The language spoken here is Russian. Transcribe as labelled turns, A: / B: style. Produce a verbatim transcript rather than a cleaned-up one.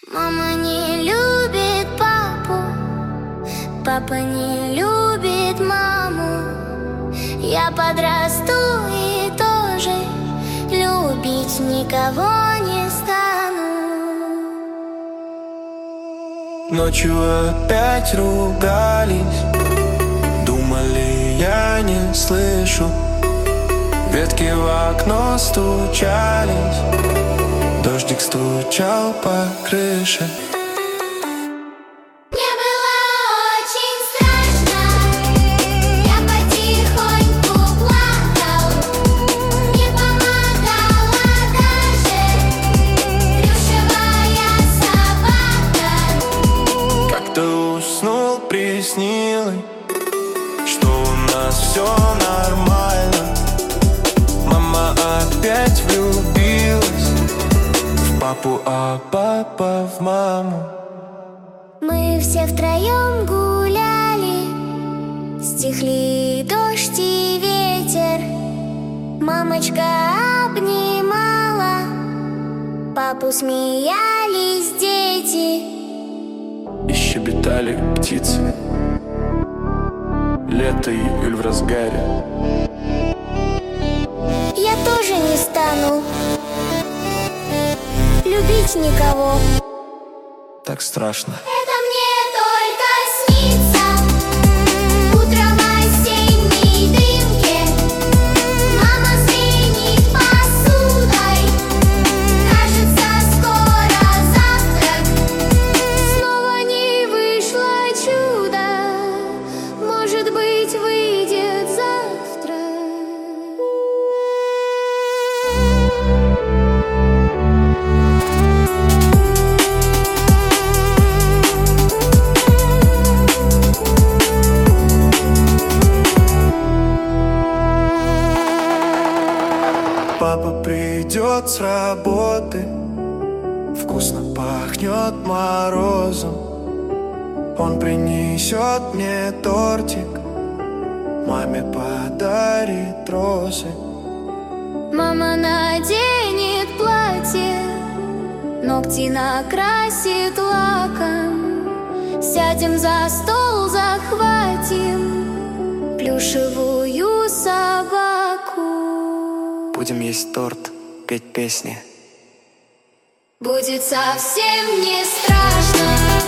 A: Мама не любит папу, папа не любит маму. Я подрасту и тоже любить никого не стану.
B: Ночью опять ругались, думали, я не слышу. Ветки в окно стучались, дождик стучал по крыше.
A: Мне было очень страшно, я потихоньку плакал. Не помогала даже плюшевая собака.
B: Как-то уснул, приснилось, что у нас все нормально. Мама опять влюбилась в папу, а папа в маму.
A: Мы все втроем гуляли, стихли дождь и ветер. Мамочка обнимала, папу смеялись дети.
B: И щебетали птицы. Лето, июль в разгаре.
A: Я тоже не стану любить никого.
B: Так страшно.
A: Это мне только снится. Утром в осенней дымке мама звенит посудой. Кажется, скоро завтрак. Снова не вышло чудо. Может быть, выйдет завтра.
B: Папа придет с работы, вкусно пахнет морозом. Он принесет мне тортик, маме подарит розы.
A: Мама наденет платье, ногти накрасит лаком. Сядем за стол, захватим плюшевую собаку.
B: Будем есть торт, петь песни.
A: Будет совсем не страшно.